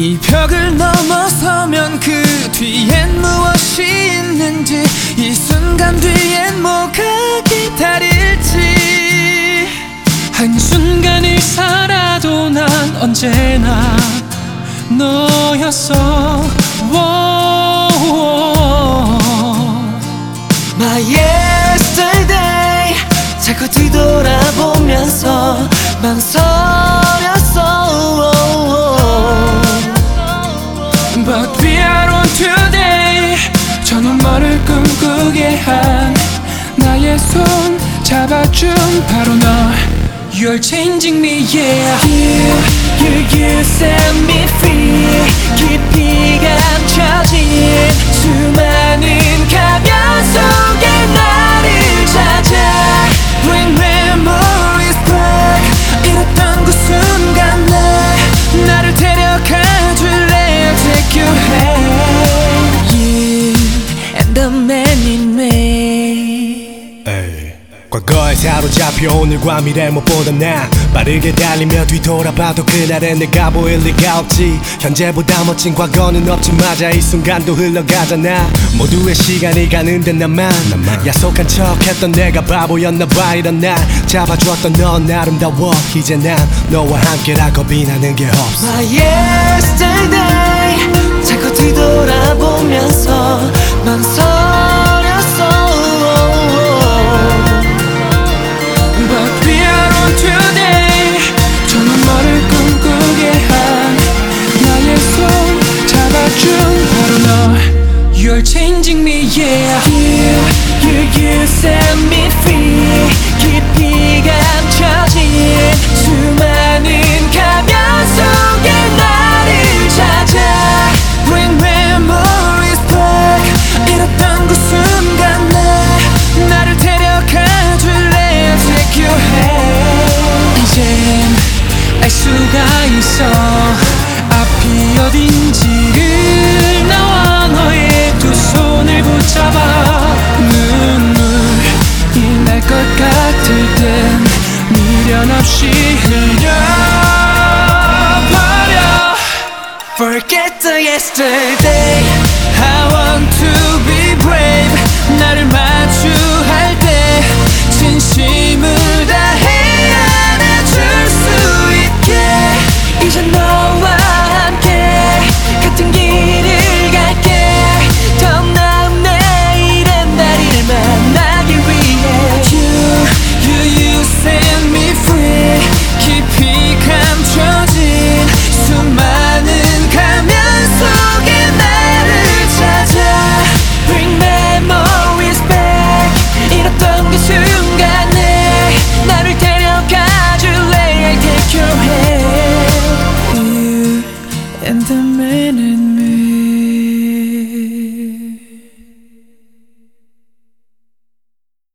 이 벽을 넘어서면 그 뒤엔 무엇이 있는지, 이 순간 뒤엔 뭐가 기다릴지. 한순간을 살아도 난 언제나 너였어. My yesterday 자꾸 뒤돌아보면서 망설였어. But we are on today. 저 눈물을 꿈꾸게 한 나의 손 잡아준 바로 너. You're changing me, yeah. You set me free. 깊이 감춰진 수많은 가면 속에 나를 찾아. Bring memories back. 이랬던 그 순간 나를 데려가 줄래. Take your hand. You and the man in me. 과거에 사로잡혀 오늘과 미래 못 보던 나, 빠르게 달리며 뒤돌아봐도 그날의 내가 보일 리가 없지. 현재보다 멋진 과거는 없지. 맞아, 이 순간도 흘러가잖아. 모두의 시간이 가는데 나만 약속한 척했던 내가 바보였나봐. 이런 날 잡아줬던 넌 아름다워. 이제 난 너와 함께라 겁이 나는 게 없어. My yesterday 자꾸 뒤돌아보면서 망설였어. But we are on today. 저 눈물을 꿈꾸게 한 나의 손 잡아준 바로 너. You're changing me, yeah. You set me free. 깊이 감춰진 수많은 가면 속에 나를 찾아. Bring memories back. 이랬던 그 순간 나를 데려가 줄래. Take your hand. 이젠 알 수가 있어 앞이 어딘지를. 나와 너의 두 손을 붙잡아. 눈물이 날 것 같을 땐 미련 없이 흘려버려. Forget the yesterday. I want to be brave. 나를 마주할 때 진심을 다해 안아줄 수 있게. 이제 너와 함께 같은 길을 갈게. 더 나은 내일의 나를 만나기 위해. You set me free. 깊이 감춰진 수많은 가면 속에 나를 찾아. Bring memories back. 이랬던 그 순간에 나를 데려가 줄래. I take your hand. You and the man in